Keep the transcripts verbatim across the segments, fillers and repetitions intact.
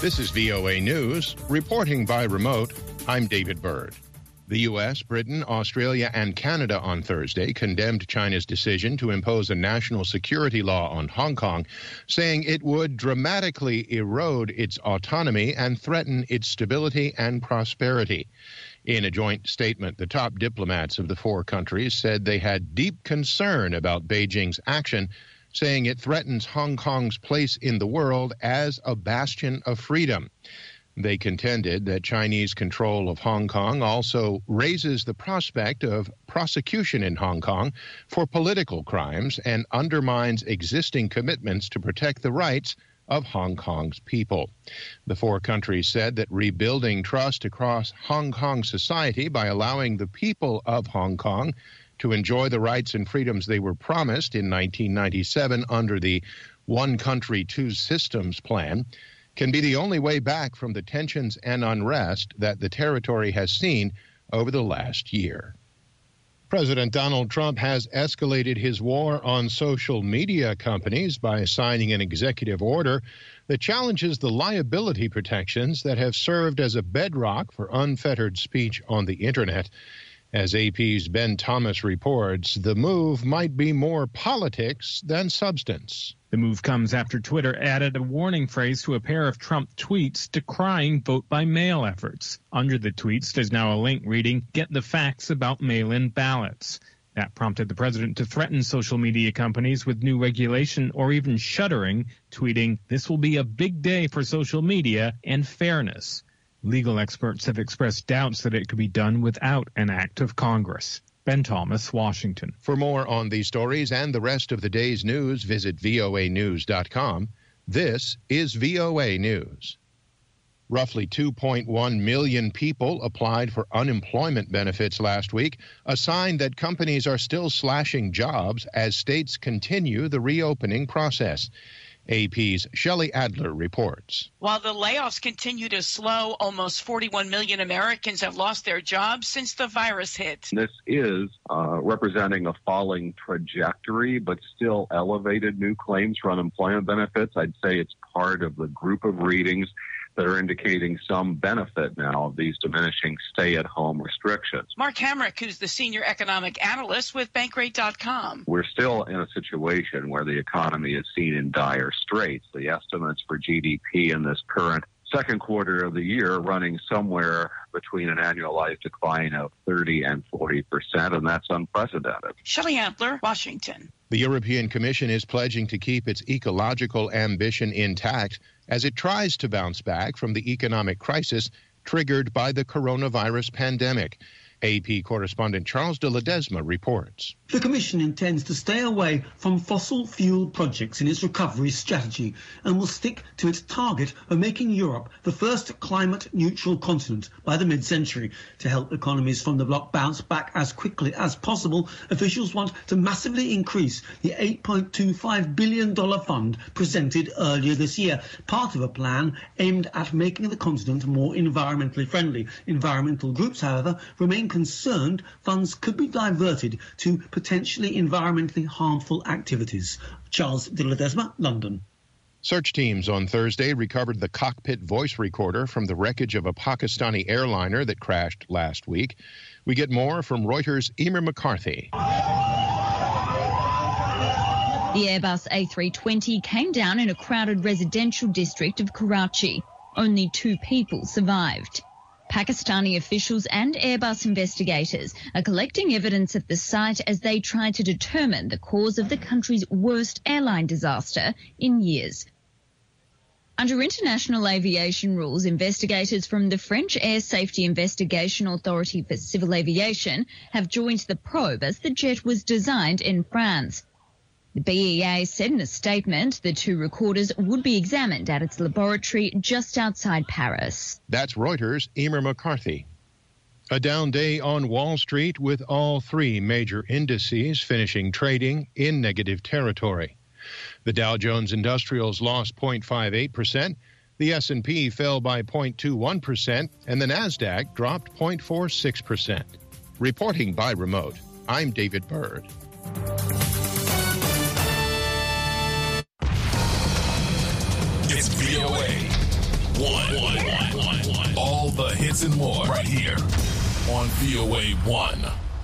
This is V O A News, reporting by remote. I'm David Byrd. The U S, Britain, Australia, and Canada on Thursday condemned China's decision to impose a national security law on Hong Kong, saying it would dramatically erode its autonomy and threaten its stability and prosperity. In a joint statement, the top diplomats of the four countries said they had deep concern about Beijing's action, saying it threatens Hong Kong's place in the world as a bastion of freedom. They contended that Chinese control of Hong Kong also raises the prospect of prosecution in Hong Kong for political crimes and undermines existing commitments to protect the rights of Hong Kong's people. The four countries said that rebuilding trust across Hong Kong society by allowing the people of Hong Kong to enjoy the rights and freedoms they were promised in nineteen ninety-seven under the One Country, Two Systems plan can be the only way back from the tensions and unrest that the territory has seen over the last year. President Donald Trump has escalated his war on social media companies by signing an executive order that challenges the liability protections that have served as a bedrock for unfettered speech on the Internet. As A P's Ben Thomas reports, the move might be more politics than substance. The move comes after Twitter added a warning phrase to a pair of Trump tweets decrying vote-by-mail efforts. Under the tweets, there's now a link reading, "Get the facts about mail-in ballots." That prompted the president to threaten social media companies with new regulation or even shuttering, tweeting, "This will be a big day for social media and fairness." Legal experts have expressed doubts that it could be done without an act of Congress. Ben Thomas, Washington. For more on these stories and the rest of the day's news, visit V O A news dot com. This is V O A News. Roughly two point one million people applied for unemployment benefits last week, a sign that companies are still slashing jobs as states continue the reopening process. A P's Shelley Adler reports. While the layoffs continue to slow, almost forty-one million Americans have lost their jobs since the virus hit. This is uh, representing a falling trajectory, but still elevated new claims for unemployment benefits. I'd say it's part of the group of readings that are indicating some benefit now of these diminishing stay-at-home restrictions. Mark Hamrick, who's the senior economic analyst with Bankrate dot com. We're still in a situation where the economy is seen in dire straits. The estimates for G D P in this current second quarter of the year running somewhere between an annualized decline of thirty and forty percent, and that's unprecedented. Shelley Adler, Washington. The European Commission is pledging to keep its ecological ambition intact as it tries to bounce back from the economic crisis triggered by the coronavirus pandemic. A P correspondent Charles de Ledesma reports. The Commission intends to stay away from fossil fuel projects in its recovery strategy and will stick to its target of making Europe the first climate-neutral continent by the mid-century. To help economies from the bloc bounce back as quickly as possible, officials want to massively increase the eight point two five billion dollars fund presented earlier this year, part of a plan aimed at making the continent more environmentally friendly. Environmental groups, however, remain concerned funds could be diverted to potentially environmentally harmful activities. Charles de Ledesma, London. Search teams on Thursday recovered the cockpit voice recorder from the wreckage of a Pakistani airliner that crashed last week. We get more from Reuters' Emer McCarthy. The Airbus A three twenty came down in a crowded residential district of Karachi. Only two people survived. Pakistani officials and Airbus investigators are collecting evidence at the site as they try to determine the cause of the country's worst airline disaster in years. Under international aviation rules, investigators from the French Air Safety Investigation Authority for Civil Aviation have joined the probe as the jet was designed in France. The B E A said in a statement the two recorders would be examined at its laboratory just outside Paris. That's Reuters' Emer McCarthy. A down day on Wall Street with all three major indices finishing trading in negative territory. The Dow Jones Industrials lost zero point five eight percent, the S and P fell by zero point two one percent, and the Nasdaq dropped zero point four six percent. Reporting by remote, I'm David Byrd. It's V O A, one. All the hits and more right here on V O A one.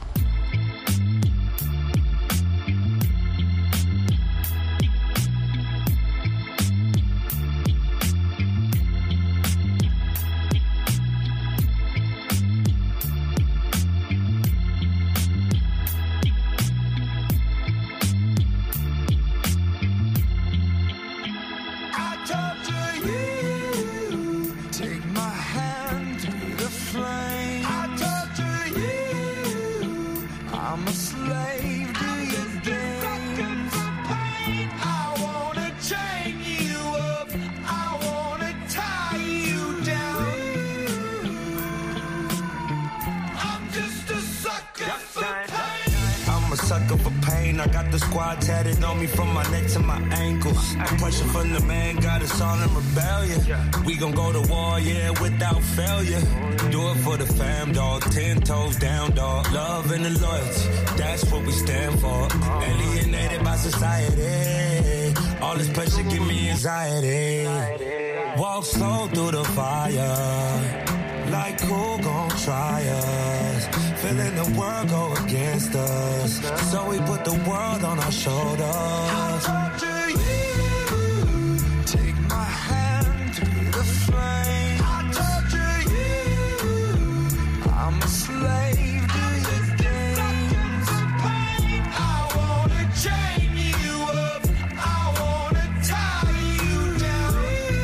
I got the squad tatted on me from my neck to my ankles. The pressure from the man got us all in rebellion. We gon' go to war, yeah, without failure. Do it for the fam, dog. Ten toes down, dog. Love and the loyalty, that's what we stand for. Alienated by society. All this pressure give me anxiety. Walk slow through the fire. Like who gon' try us? Feeling the world go against us. So we put the world on our shoulders. I'll talk to you. Take my hand through the flame. I'll talk to you. I'm a slave to your games. I wanna chain you up. I wanna tie you down.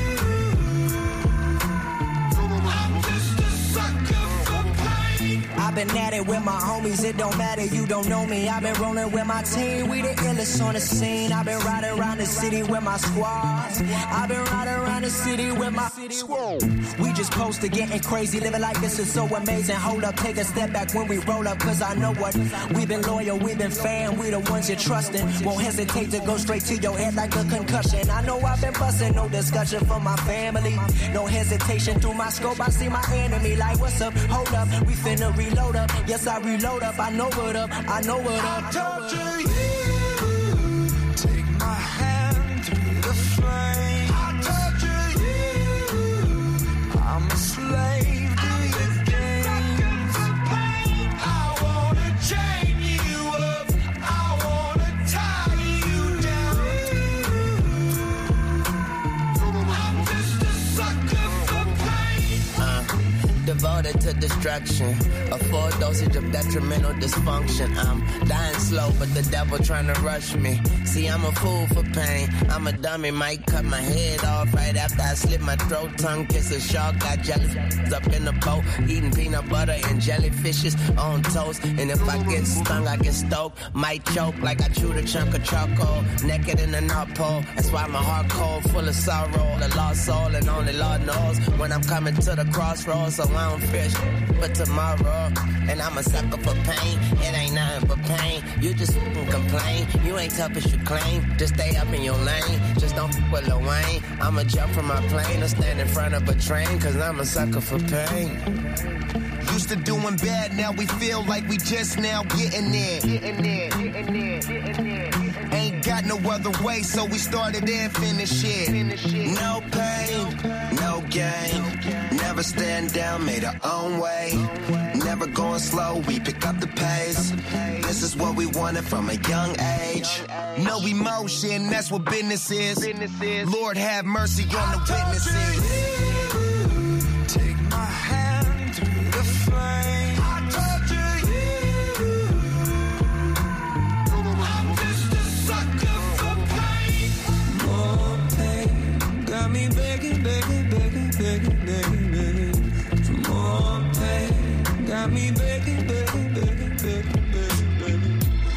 I'm just a sucker for pain. I've been at it with my homies, it don't matter, you don't know me. I've been rolling with my team, we the illest on the scene. I've been riding around the city with my squad. I've been riding around the city with my squad. We just posted getting crazy, living like this is so amazing. Hold up, take a step back when we roll up, cause I know what. We've been loyal, we've been fan, we the ones you're trusting. Won't hesitate to go straight to your head like a concussion. I know I've been busting, no discussion for my family. No hesitation through my scope, I see my enemy like, what's up, hold up, we finna reload up. Yes, I reload up, I know what up, I know what up. I talk to you, take my hand through the flame. I talk to you, I'm a slave to your games. I wanna chain you up, I wanna tie you down. I'm just a sucker for pain. Uh, devoted to destruction. A full dosage of detrimental dysfunction. I'm dying slow, but the devil trying to rush me. See, I'm a fool for pain. I'm a dummy, might cut my head off right after I slit my throat. Tongue kiss a shark, got jealous up in the boat. Eating peanut butter and jellyfishes on toast. And if I get stung, I get stoked. Might choke like I chewed a chunk of charcoal. Naked in the North Pole. That's why my heart cold, full of sorrow. The lost soul, and only Lord knows when I'm coming to the crossroads. So I don't fear shit but tomorrow. And I'm a sucker for pain. It ain't nothing but pain. You just complain. You ain't tough as you claim. Just stay up in your lane. Just don't f with Lil Wayne. I'ma jump from my plane or stand in front of a train. Cause I'm a sucker for pain. Used to doing bad, now we feel like we just now getting there. Getting there, getting there, getting there. Ain't got no other way, so we started and finished it. No pain, no gain. Never stand down, made our own way. Never going slow, we pick up the pace. This is what we wanted from a young age. No emotion, that's what business is. Lord have mercy on the witnesses. Take my hand through the flame. I talk to you. I'm just a sucker for pain. More pain, got me begging, begging, begging, begging, begging, begging for more pain. Got me begging, begging, begging, begging, begging, begging.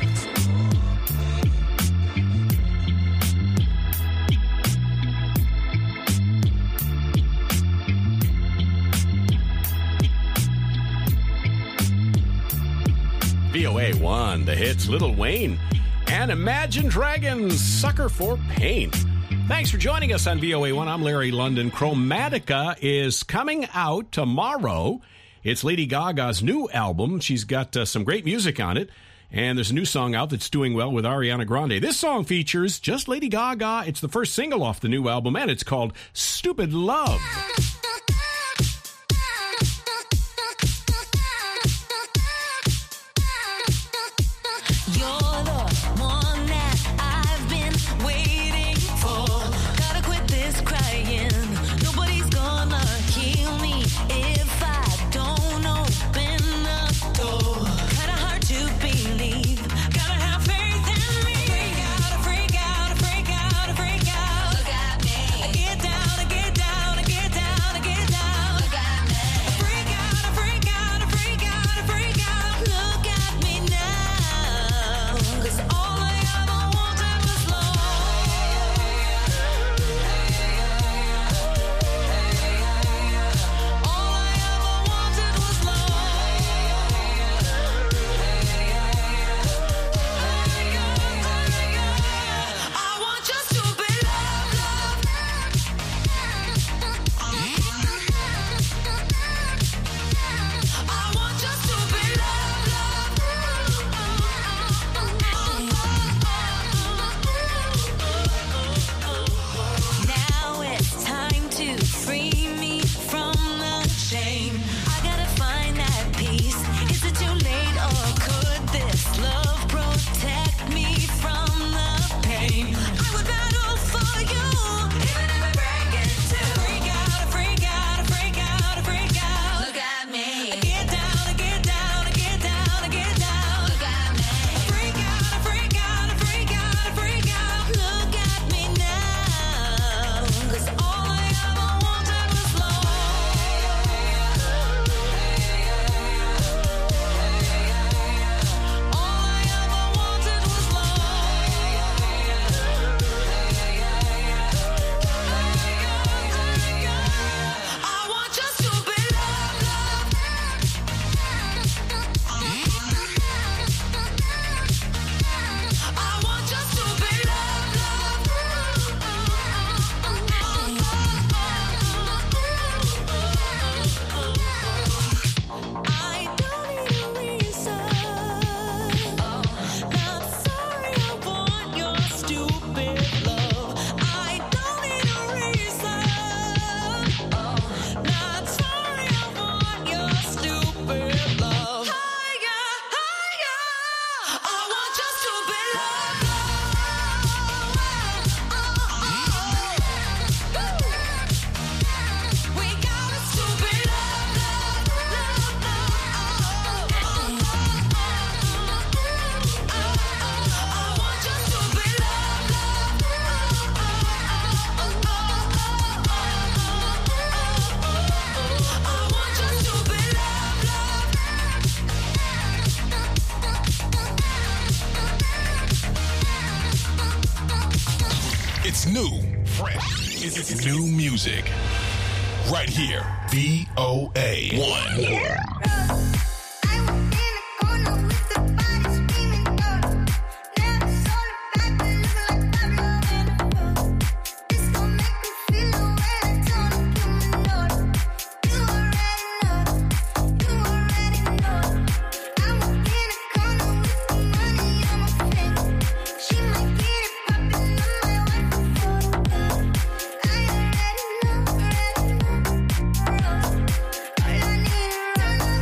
V O A one, the hits Lil Wayne and Imagine Dragons, Sucker for Pain. Thanks for joining us on V O A one. I'm Larry London. Chromatica is coming out tomorrow. It's Lady Gaga's new album. She's got uh, some great music on it. And there's a new song out that's doing well with Ariana Grande. This song features just Lady Gaga. It's the first single off the new album, and it's called Stupid Love. It's new, fresh. It's new music. Right here. V O A one. All I need is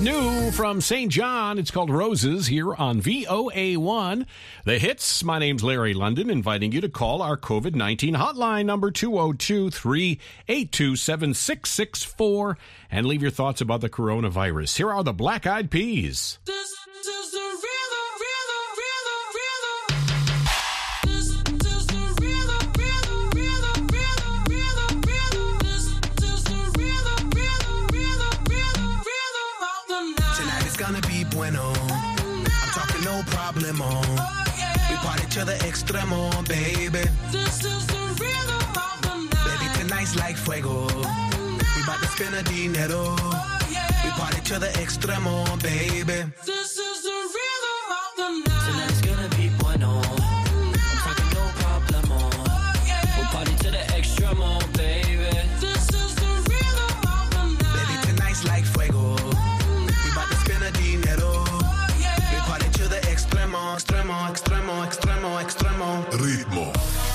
new from Saint John. It's called Roses here on V O A one. The Hits. My name's Larry London, inviting you to call our COVID nineteen hotline number two oh two, three eight two, seven six six four and leave your thoughts about the coronavirus. Here are the Black Eyed Peas. This is the rhythm, rhythm, rhythm, rhythm. This is the rhythm, rhythm, rhythm, rhythm, rhythm, rhythm. This is the rhythm, rhythm, rhythm, rhythm, rhythm of the night. Tonight is gonna be bueno. I'm talking no problemo. Oh, yeah. We party to the extremo, baby. This is the rhythm of the night. Baby, tonight's like fuego. We bout to spend a dinero. Oh, yeah. We party to the extremo, baby. This is the rhythm of the night. Tonight's gonna be bueno. I'm talking no problemo. Oh, yeah. We'll party to the extremo, baby. This is the rhythm of the night. Baby, tonight's like fuego. We bout to spend a dinero. Oh, yeah. We party to the extremo, extremo, extremo, extremo, extremo. Ritmo.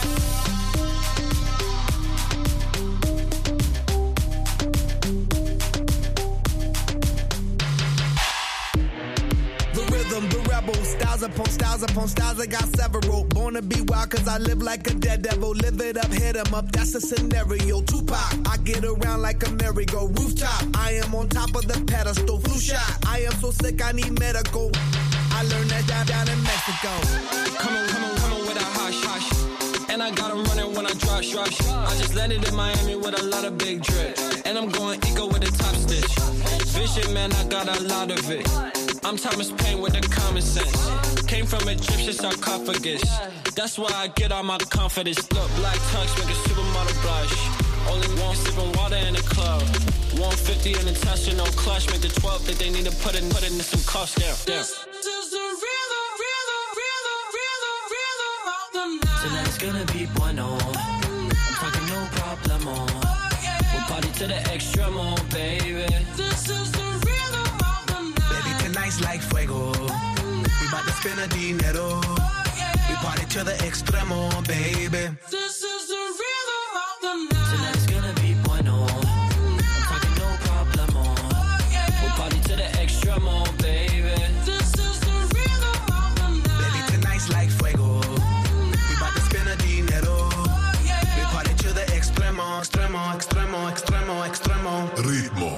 The rebel, styles upon styles upon styles, I got several. Born to be wild cause I live like a dead devil. Live it up, hit 'em up, that's a scenario. Tupac, I get around like a merry-go. Rooftop, I am on top of the pedestal. Flu shot, I am so sick I need medical. I learned that down, down in Mexico. Come on, come on, come on with a hush, hush. And I got 'em running when I drop, rush. I just landed in Miami with a lot of big drip. And I'm going eco with a top stitch. Vision, man, I got a lot of it. I'm Thomas Paine with the common sense. Came from Egyptian sarcophagus. That's why I get all my confidence. Look, black tux make a supermodel blush. Only one sipping water in the club. one fifty in the Tesla, no clutch. Make the twelve think they need to put it, put it in some cost down. down. This is the rhythm, rhythm, rhythm, rhythm, rhythm of the night. Tonight's gonna be bueno. I'm talking no problemo. Oh, yeah. We'll party to the extremo, baby. This is the rhythm of the night. Baby, tonight's like fuego. We bout to spend a dinero. Oh, yeah. We party to the extremo, baby. This is the rhythm of the night. Tonight's gonna be bueno. I'm talking no problemo. Oh, yeah. We'll party to the extremo, baby. This is the rhythm of the night. Baby, tonight's like fuego. We bout to spend a dinero. Oh, yeah. We party to the extremo, extremo, extremo, extremo, extremo. Ritmo.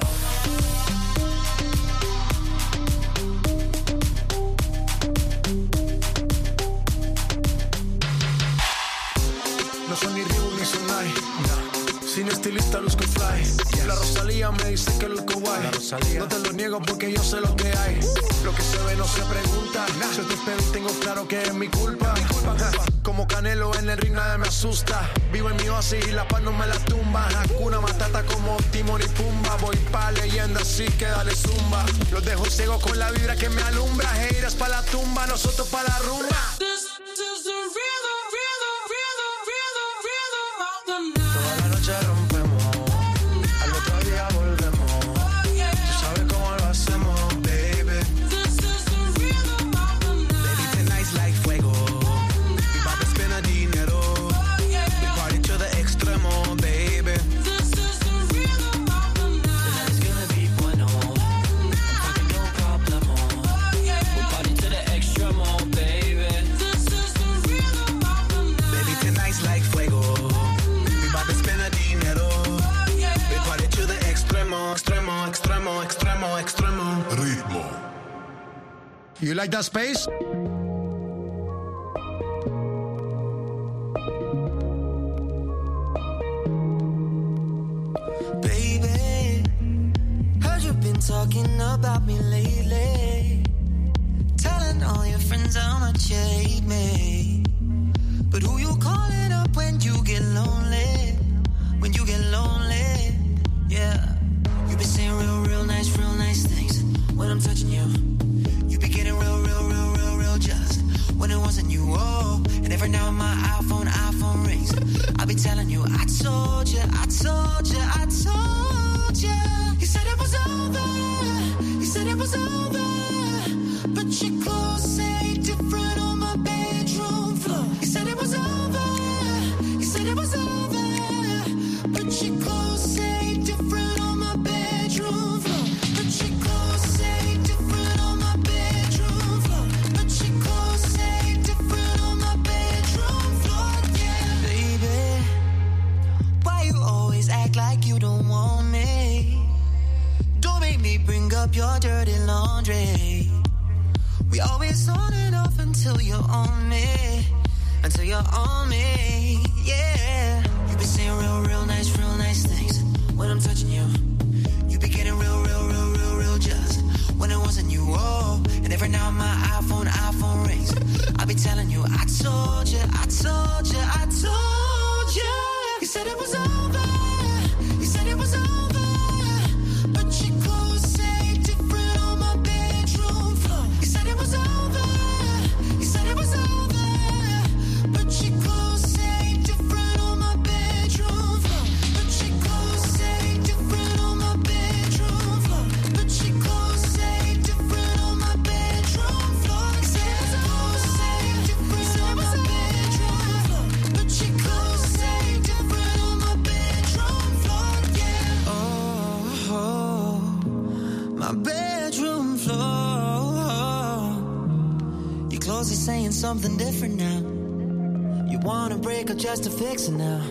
No son ni Ryu ni Sonai, no. Sin estilista luzco fly. Yes. La Rosalía me dice que luzco guay. No te lo niego porque yo sé lo que hay. Uh. Lo que se ve no se pregunta. Nah. Si te espero y tengo claro que es mi culpa. Mi culpa, culpa. Como Canelo en el ring nadie me asusta. Vivo en mi oasis y la paz no me la tumba. Hakuna Matata como Timon y Pumba. Voy pa' leyenda así que dale zumba. Los dejo ciego con la vibra que me alumbra. Heiras pa' la tumba, nosotros pa' la rumba. This is the rhythm, rhythm, rhythm, rhythm, rhythm of the night. Toda la noche rompemos, al otro día volvemos. Oh, yeah. Tú sabes cómo lo hacemos, baby. This is the rhythm of the night. Baby, tonight's like fuego. We bout to spend a dinero. Oh, yeah. We party to the extremo, baby. This is the rhythm of the night. Tonight's gonna be bueno. I'm talking no problemo. Oh, yeah. We'll party to the extremo, baby. This is the rhythm of the night. Baby, tonight's like fuego. We bout to spend a dinero. Oh, yeah. We party to the extremo, extremo, extremo, extremo, extremo. Ritmo. You like that space? Baby, heard you've been talking about me lately, telling all your friends how much you hate me. But who you calling up when you get lonely? When you get lonely, yeah. You been saying real, real nice, real nice things when I'm touching you. You be getting real, real, real, real, real just when it wasn't you. Oh, and every now and my iPhone, iPhone rings. I be telling you, I told you, I told you, I told you. You said it was over, you said it was over, but your clothes say different on my bedroom floor. You said it was over, you said it was over, but your clothes say different on my bedroom floor. But your clothes say straight. We always on and off until you're on me, until you're on me, yeah. You be saying real, real nice, real nice things when I'm touching you. You be getting real, real, real, real, real just when it wasn't you, oh. And every now my iPhone, iPhone rings, I be telling you, I told you, I told you, I told you. You said it was over, you said it was over, but your clothes say different on my bedroom floor. You said it was over, you said it was over, but your clothes say different on my bedroom floor. But your clothes say different on my bedroom floor. But your clothes say different on my bedroom floor. Say your clothes say different on my bedroom floor. But your clothes say different on my bedroom floor, yeah. Oh, oh, my bedroom floor. Your clothes are saying something different now. You wanna break up just to fix it now.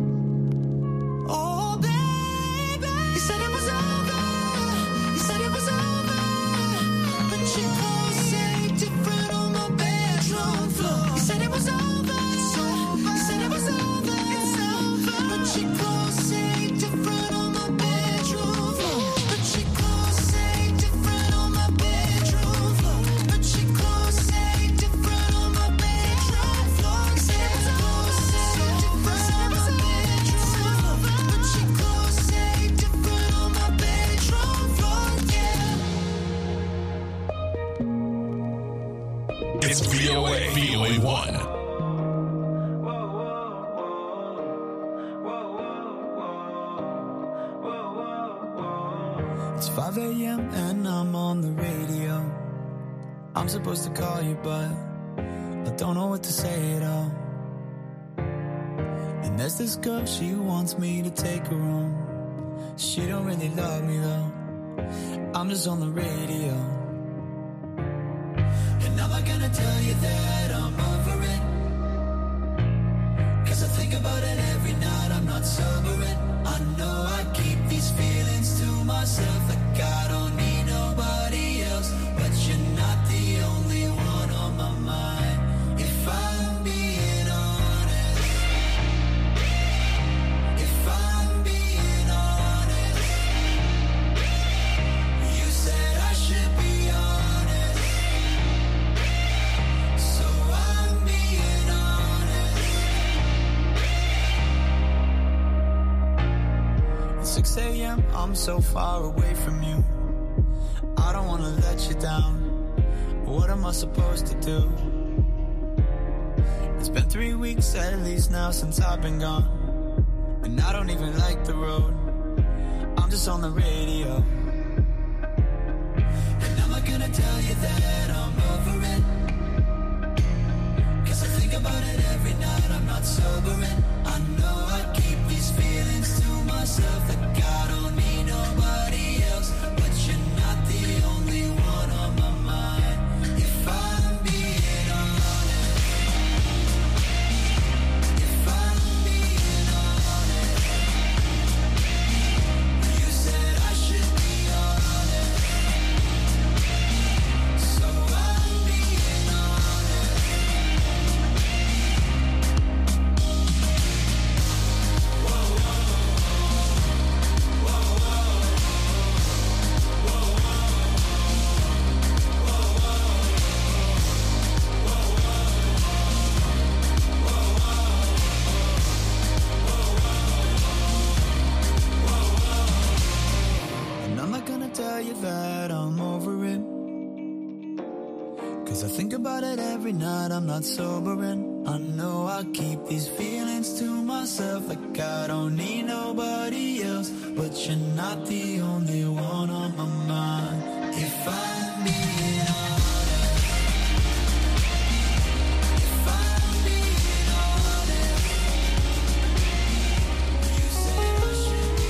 Oh, baby, you said it was over. You said it was over, but your clothes say different on my bedroom floor. You said it was over. It's over. You said it was over. It's over, but your clothes say different on my bedroom floor. But your clothes say different on my bedroom floor. But your clothes say different on my bedroom floor. Say your clothes say different on my bedroom floor. But your clothes say different on my bedroom floor, yeah. It's V O A, V O A one. It's five a.m. and I'm on the radio. I'm supposed to call you, but I don't know what to say at all. And there's this girl, she wants me to take her home. She don't really love me though. I'm just on the radio. And I'm not gonna tell you that I'm over it, 'cause I think about it every night, I'm not sobering. I know I keep these feelings to myself, like I don't need nobody else. But you're not the only one on my mind, if I'm being honest. If I'm being honest, you said I should be honest, so I'm being honest. It's six a.m. I'm so far away from you. I don't wanna let you down. What am I supposed to do? It's been three weeks at least now since I've been gone, and I don't even like the road. I'm just on the radio. And I'm not gonna tell you that I'm over it, 'cause I think about it every night, I'm not sobering. I know I keep these feelings to myself, like I don't need nobody else. But you're not the only one on my mind, if I'm being honest. If I'm being honest, you said I should be honest, so I'm being honest. Whoa, whoa, whoa, whoa, whoa, And I'm not gonna tell you that I'm over it, 'cause I think about it every night, I'm not sobering. I know I keep these feelings to myself, like I don't need nobody else. But you're not the only one on my mind, if I'm being honest. If I'm being honest, you said I should be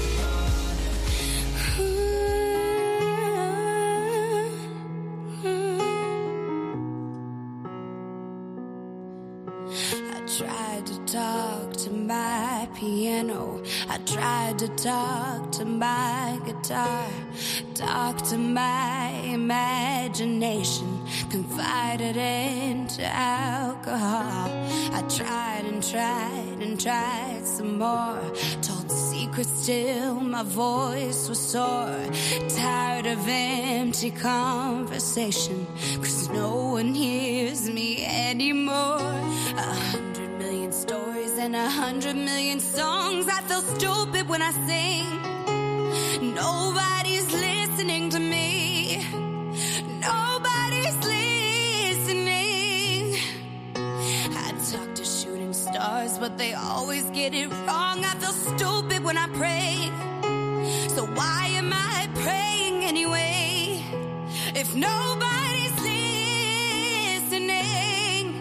honest. I tried to talk to my piano. I tried to talk to my guitar. Talk to my imagination. Confided into alcohol. I tried and tried and tried some more. Told secrets till my voice was sore. Tired of empty conversation, 'cause no one hears me anymore. A hundred million stories and a hundred million songs. I feel stupid when I sing. Nobody's listening to me. Nobody's listening. I talk to shooting stars, but they always get it wrong. I feel stupid when I pray. So why am I praying anyway? If nobody's listening.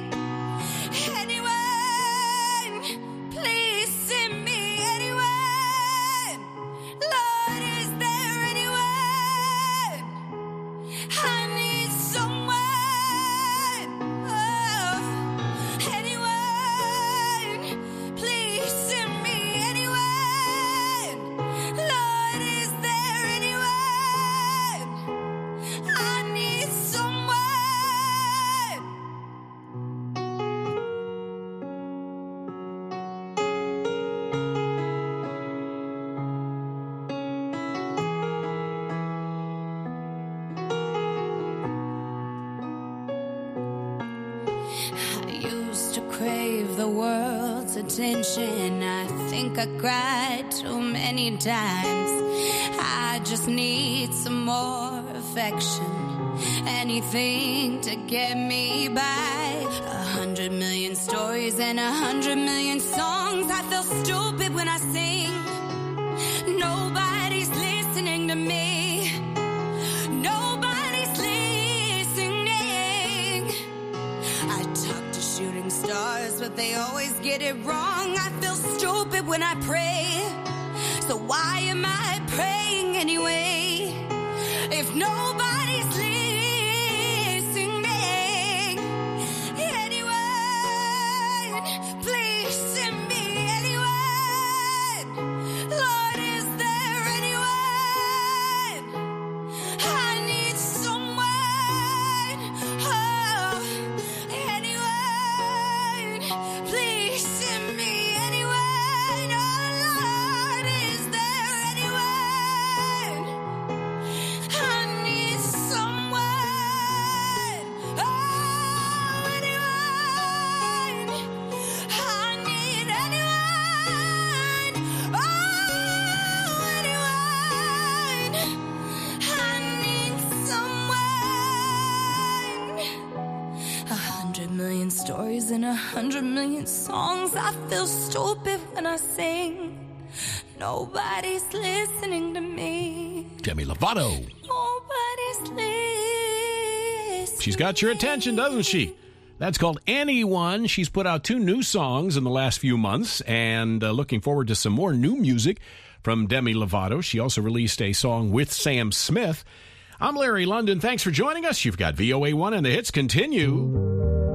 Anyone, please send me anyone. Lord, is there anyone? I need someone. Oh, anyone, please send me anyone. Lord, is there anyone? I need someone. I used to crave the world's attention. I think I cried too many times. I just need some more affection. Anything to get me by. A hundred million stories and a hundred million songs. I feel stupid when I sing. Nobody's listening to me. Nobody's listening. I talk to shooting stars, but they always get it wrong. I feel stupid when I pray. So why am I praying anyway? If nobody's listening. Anyone, please send me anyone. Lord, is there anyone? I need someone. Oh, anyone, please send me anyone. Oh, Lord, is there anyone? I need someone. Oh, anyone. I need anyone. Oh, anyone. I need someone. A hundred million stories and a hundred million songs. I feel stupid when I sing. Nobody's listening to me. Demi Lovato. Nobody's listening. She's got your attention, doesn't she? That's called Anyone. She's put out two new songs in the last few months, and uh, looking forward to some more new music from Demi Lovato. She also released a song with Sam Smith. I'm Larry London. Thanks for joining us. You've got V O A one, and the hits continue.